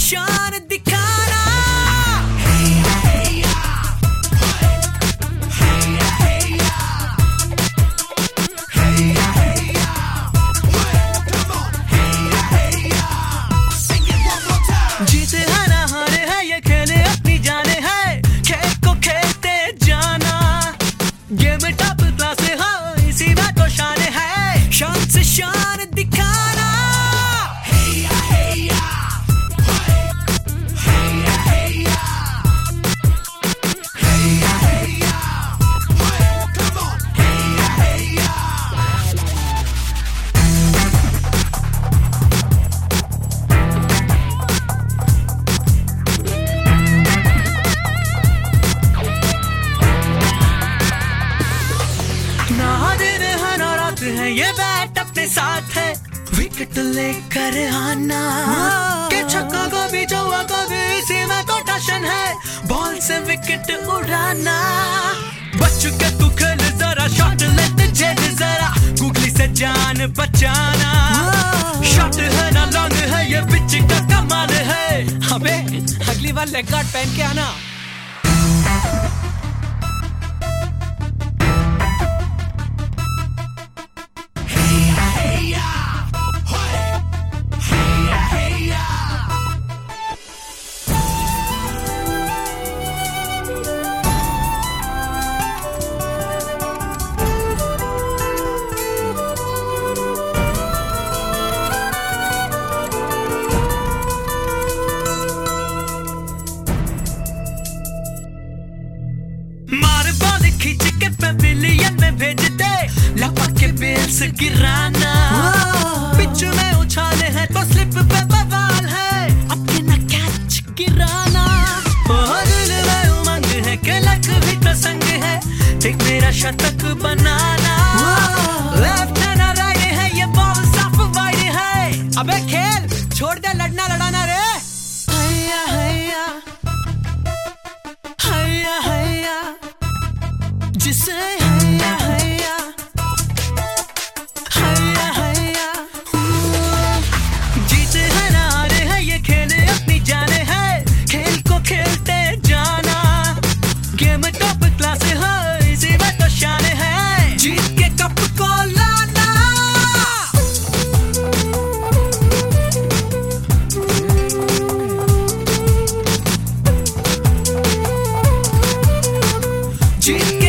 शान दिखाना। जीते है ना हारे है ये खेले अपनी जाने है, खेल को खेलते जाना। गेम टॉप क्लास हो इसी बात को शान है, शान से शान दिखाना। ना दिन है ना रात है ये बैट अपने साथ है, विकेट लेकर आना। के छक्का को भी चौका को भी इसी में तो टशन है, बॉल से विकेट उड़ाना। बच्चों के तू खेल जरा, शॉट लेते जेल जरा, गूगली से जान बचाना। शॉट है ना लॉन्ग है ये पिच का कमाल है, अबे अगली बार लेग गार्ड पहन के आना। मार बॉल खींच के पेविलियन में भेज दे, लपक के बेल्स गिराना। पिच में उछाले हैं तो स्लिप पे बवाल है, अपने न कैच गिराना। दिल में उमंग है कि लक भी तो संग है, देख मेरा शतक बनाना। लेफ्ट है ना राइट है ये बॉल साफ वाइड है, अबे खेल छोड़ दे लड़ना लड़ाना रे। हैया हैया हैया हैया जिसे हैया हैया हैया हैया। जीते है ना हारे है ये खेले अपनी जाने है, खेल को खेलते जाना। गेम टॉप क्लास हो इसी में तो शान है, जीत के कप को लाना। जीत